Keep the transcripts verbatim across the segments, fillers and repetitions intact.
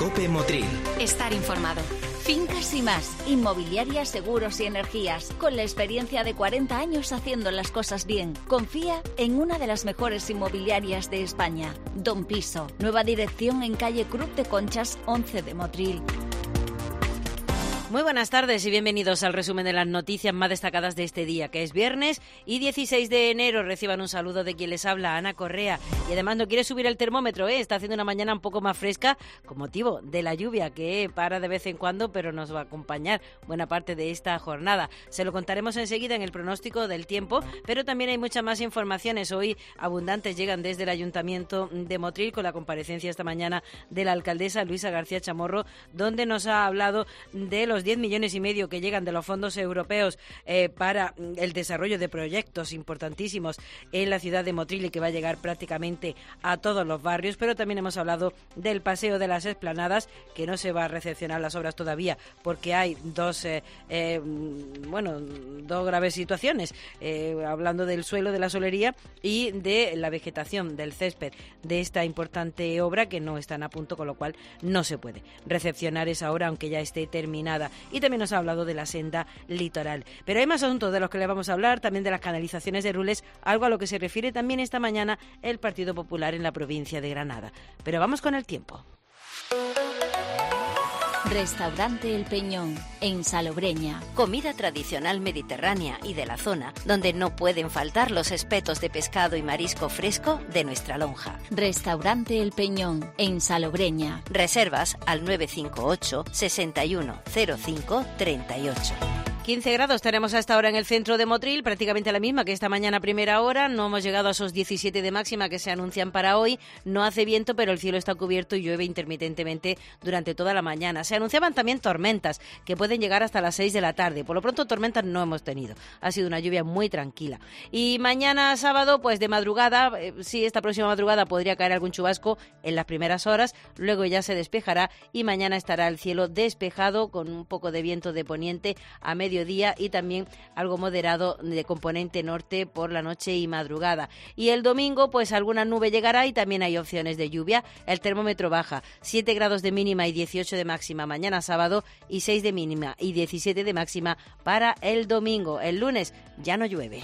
COPE Motril. Estar informado. Fincas y más, inmobiliarias, seguros y energías, con la experiencia de cuarenta años haciendo las cosas bien. Confía en una de las mejores inmobiliarias de España, Don Piso. Nueva dirección en calle Cruz de Conchas, once de Motril. Muy buenas tardes y bienvenidos al resumen de las noticias más destacadas de este día, que es viernes y dieciséis de enero. Reciban un saludo de quien les habla, Ana Correa. Y además no quiere subir el termómetro, ¿eh? Está haciendo una mañana un poco más fresca con motivo de la lluvia que para de vez en cuando, pero nos va a acompañar buena parte de esta jornada. Se lo contaremos enseguida en el pronóstico del tiempo, pero también hay muchas más informaciones. Hoy abundantes llegan desde el Ayuntamiento de Motril con la comparecencia esta mañana de la alcaldesa Luisa García Chamorro, donde nos ha hablado de los diez millones y medio que llegan de los fondos europeos eh, para el desarrollo de proyectos importantísimos en la ciudad de Motril y que va a llegar prácticamente a todos los barrios, pero también hemos hablado del paseo de las Esplanadas, que no se va a recepcionar las obras todavía porque hay dos eh, eh, bueno, dos graves situaciones, eh, hablando del suelo de la solería y de la vegetación del césped de esta importante obra, que no están a punto, con lo cual no se puede recepcionar esa obra aunque ya esté terminada. Y también nos ha hablado de la senda litoral. Pero hay más asuntos de los que le vamos a hablar, también de las canalizaciones de Rules, algo a lo que se refiere también esta mañana el Partido Popular en la provincia de Granada. Pero vamos con el tiempo. Restaurante El Peñón, en Salobreña. Comida tradicional mediterránea y de la zona, donde no pueden faltar los espetos de pescado y marisco fresco de nuestra lonja. Restaurante El Peñón, en Salobreña. Reservas al nueve cinco ocho, seis uno cero cinco, tres ocho. quince grados tenemos hasta ahora en el centro de Motril, prácticamente la misma que esta mañana a primera hora. No hemos llegado a esos diecisiete de máxima que se anuncian para hoy. No hace viento, pero el cielo está cubierto y llueve intermitentemente durante toda la mañana. Se anunciaban también tormentas que pueden llegar hasta las seis de la tarde. Por lo pronto, tormentas no hemos tenido. Ha sido una lluvia muy tranquila. Y mañana sábado, pues de madrugada, eh, sí, esta próxima madrugada podría caer algún chubasco en las primeras horas. Luego ya se despejará y mañana estará el cielo despejado con un poco de viento de poniente a medio día y también algo moderado de componente norte por la noche y madrugada. Y el domingo, pues alguna nube llegará y también hay opciones de lluvia. El termómetro baja, siete grados de mínima y dieciocho de máxima mañana sábado y seis de mínima y diecisiete de máxima para el domingo. El lunes ya no llueve.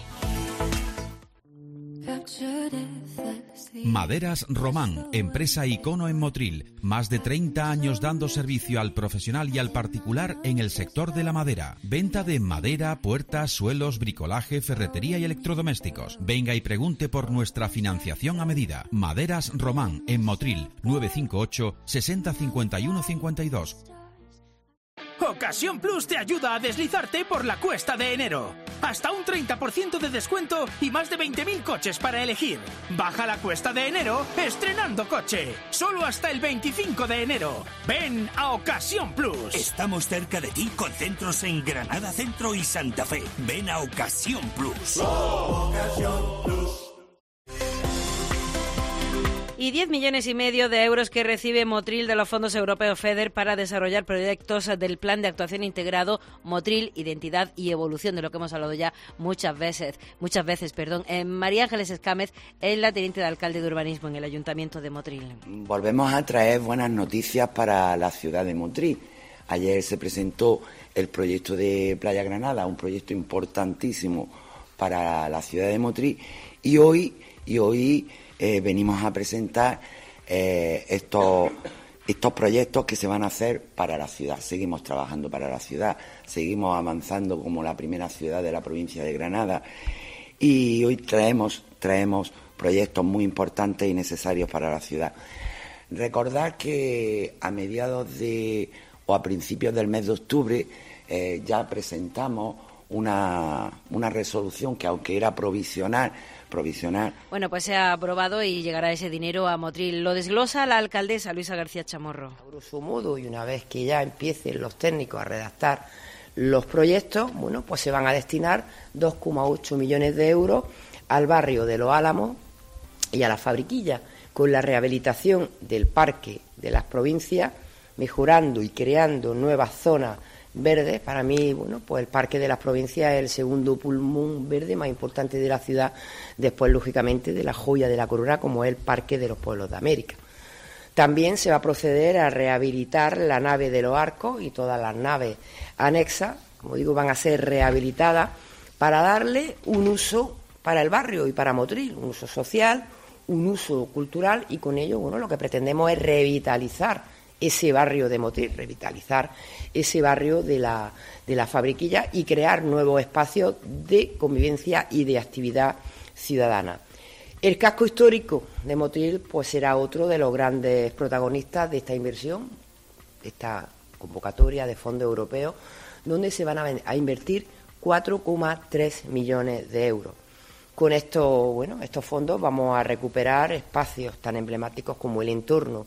Maderas Román, empresa icono en Motril. Más de treinta años dando servicio al profesional y al particular en el sector de la madera. Venta de madera, puertas, suelos, bricolaje, ferretería y electrodomésticos. Venga y pregunte por nuestra financiación a medida. Maderas Román, en Motril, nueve cinco ocho, sesenta cincuenta y uno cincuenta y dos. Ocasión Plus te ayuda a deslizarte por la cuesta de enero. Hasta un treinta por ciento de descuento y más de veinte mil coches para elegir. Baja la cuesta de enero estrenando coche. Solo hasta el veinticinco de enero. Ven a Ocasión Plus. Estamos cerca de ti con centros en Granada Centro y Santa Fe. Ven a Ocasión Plus. Oh, Ocasión Plus. Y diez millones y medio de euros que recibe Motril de los fondos europeos FEDER para desarrollar proyectos del Plan de Actuación Integrado Motril, Identidad y Evolución, de lo que hemos hablado ya muchas veces. Muchas veces, perdón. Eh, María Ángeles Escámez es la teniente de alcalde de urbanismo en el Ayuntamiento de Motril. Volvemos a traer buenas noticias para la ciudad de Motril. Ayer se presentó el proyecto de Playa Granada, un proyecto importantísimo para la ciudad de Motril, y hoy, y hoy Eh, venimos a presentar eh, estos, estos proyectos que se van a hacer para la ciudad. Seguimos trabajando para la ciudad, seguimos avanzando como la primera ciudad de la provincia de Granada y hoy traemos, traemos proyectos muy importantes y necesarios para la ciudad. Recordad que a mediados de o a principios del mes de octubre eh, ya presentamos una, una resolución que, aunque era provisional, provisional. Bueno, pues se ha aprobado y llegará ese dinero a Motril. Lo desglosa la alcaldesa Luisa García Chamorro. A grosso modo, y una vez que ya empiecen los técnicos a redactar los proyectos, bueno, pues se van a destinar dos coma ocho millones de euros al barrio de Los Álamos y a la Fabriquilla, con la rehabilitación del parque de las provincias, mejorando y creando nuevas zonas verdes. Para mí, bueno, pues el Parque de las Provincias es el segundo pulmón verde más importante de la ciudad, después, lógicamente, de la joya de la corona, como es el Parque de los Pueblos de América. También se va a proceder a rehabilitar la nave de los Arcos y todas las naves anexas, como digo, van a ser rehabilitadas para darle un uso para el barrio y para Motril, un uso social, un uso cultural, y con ello, bueno, lo que pretendemos es revitalizar ese barrio de Motril, revitalizar ese barrio de la, de la Fabriquilla y crear nuevos espacios de convivencia y de actividad ciudadana. El casco histórico de Motril pues será otro de los grandes protagonistas de esta inversión, esta convocatoria de fondos europeos, donde se van a, a invertir cuatro coma tres millones de euros. Con estos, bueno, estos fondos vamos a recuperar espacios tan emblemáticos como el entorno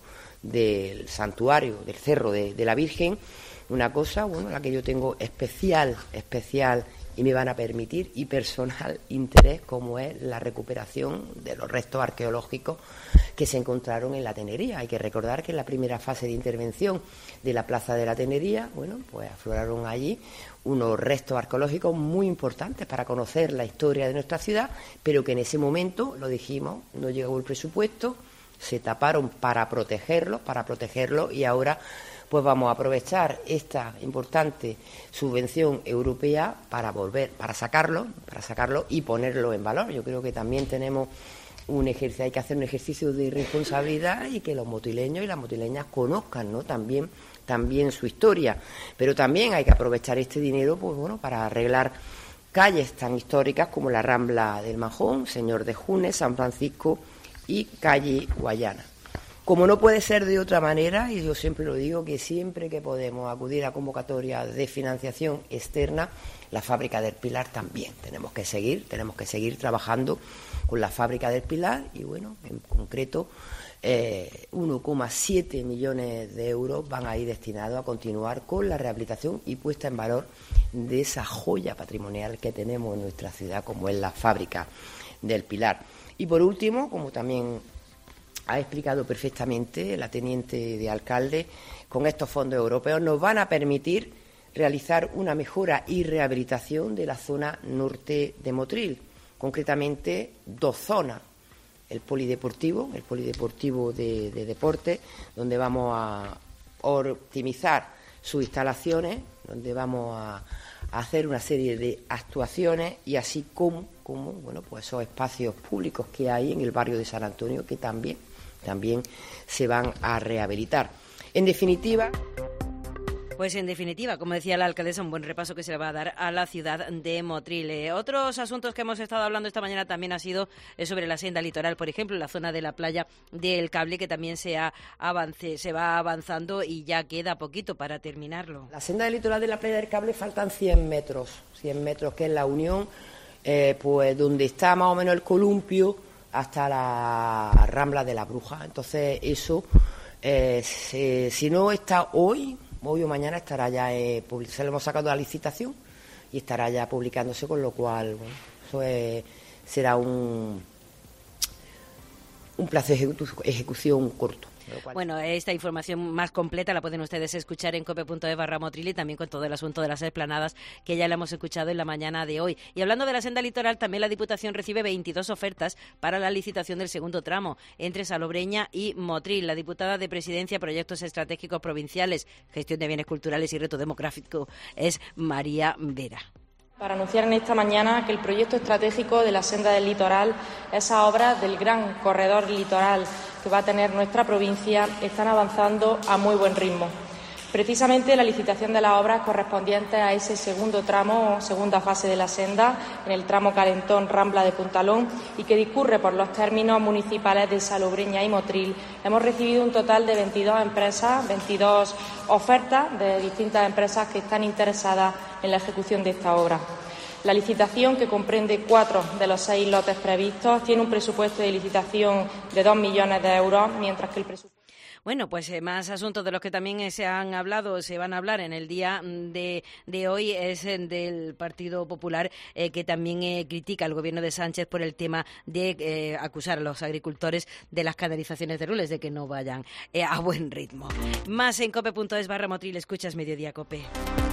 del santuario, del Cerro de, de la Virgen, una cosa, bueno, la que yo tengo especial, especial y me van a permitir y personal interés, como es la recuperación de los restos arqueológicos que se encontraron en la Tenería. Hay que recordar que en la primera fase de intervención de la Plaza de la Tenería, bueno, pues afloraron allí unos restos arqueológicos muy importantes para conocer la historia de nuestra ciudad, pero que en ese momento, lo dijimos, no llegó el presupuesto, se taparon para protegerlos, para protegerlos y ahora pues vamos a aprovechar esta importante subvención europea para volver, para sacarlo, para sacarlo y ponerlo en valor. Yo creo que también tenemos un ejercicio, hay que hacer un ejercicio de responsabilidad y que los motileños y las motileñas conozcan, ¿no? También, también su historia. Pero también hay que aprovechar este dinero, pues bueno, para arreglar calles tan históricas como la Rambla del Majón, Señor de Junes, San Francisco y calle Guayana. Como no puede ser de otra manera, y yo siempre lo digo, que siempre que podemos acudir a convocatorias de financiación externa, la Fábrica del Pilar también. Tenemos que seguir, tenemos que seguir trabajando con la Fábrica del Pilar y, bueno, en concreto, eh, uno coma siete millones de euros van a ir destinados a continuar con la rehabilitación y puesta en valor de esa joya patrimonial que tenemos en nuestra ciudad, como es la Fábrica del Pilar. Y, por último, como también ha explicado perfectamente la teniente de alcalde, con estos fondos europeos nos van a permitir realizar una mejora y rehabilitación de la zona norte de Motril, concretamente dos zonas, el polideportivo, el polideportivo de, de deporte, donde vamos a optimizar sus instalaciones, donde vamos a, a hacer una serie de actuaciones y así como, como bueno, pues esos espacios públicos que hay en el barrio de San Antonio que también también se van a rehabilitar. En definitiva... Pues en definitiva, como decía la alcaldesa, un buen repaso que se le va a dar a la ciudad de Motril. Eh, otros asuntos que hemos estado hablando esta mañana también ha sido sobre la senda litoral, por ejemplo, la zona de la playa del Cable, que también se, ha avance, se va avanzando y ya queda poquito para terminarlo. La senda litoral de la playa del Cable faltan cien metros, cien metros, que es la unión, eh, pues donde está más o menos el columpio hasta la Rambla de la Bruja. Entonces eso, eh, se, si no está hoy, hoy o mañana estará ya, eh, se lo hemos sacado a la licitación y estará ya publicándose, con lo cual, bueno, eso es, será un, un plazo de ejecu- ejecución corto. Bueno, esta información más completa la pueden ustedes escuchar en cope punto es barra Motril y también con todo el asunto de las esplanadas que ya le hemos escuchado en la mañana de hoy. Y hablando de la senda litoral, también la Diputación recibe veintidós ofertas para la licitación del segundo tramo entre Salobreña y Motril. La diputada de Presidencia, Proyectos Estratégicos Provinciales, Gestión de Bienes Culturales y Reto Demográfico es María Vera. Para anunciar en esta mañana que el proyecto estratégico de la senda del litoral, esa obra del gran corredor litoral que va a tener nuestra provincia, están avanzando a muy buen ritmo. Precisamente la licitación de las obras correspondientes a ese segundo tramo, segunda fase de la senda, en el tramo Calentón-Rambla de Puntalón, y que discurre por los términos municipales de Salobreña y Motril, hemos recibido un total de veintidós empresas, veintidós ofertas de distintas empresas que están interesadas en la ejecución de esta obra. La licitación, que comprende cuatro de los seis lotes previstos, tiene un presupuesto de licitación de dos millones de euros, mientras que el presupuesto... Bueno, pues eh, más asuntos de los que también eh, se han hablado, se van a hablar en el día de, de hoy, es eh, del Partido Popular, eh, que también eh, critica al gobierno de Sánchez por el tema de eh, acusar a los agricultores de las canalizaciones de Rules, de que no vayan eh, a buen ritmo. Más en cope punto es barra Motril, escuchas Mediodía Cope.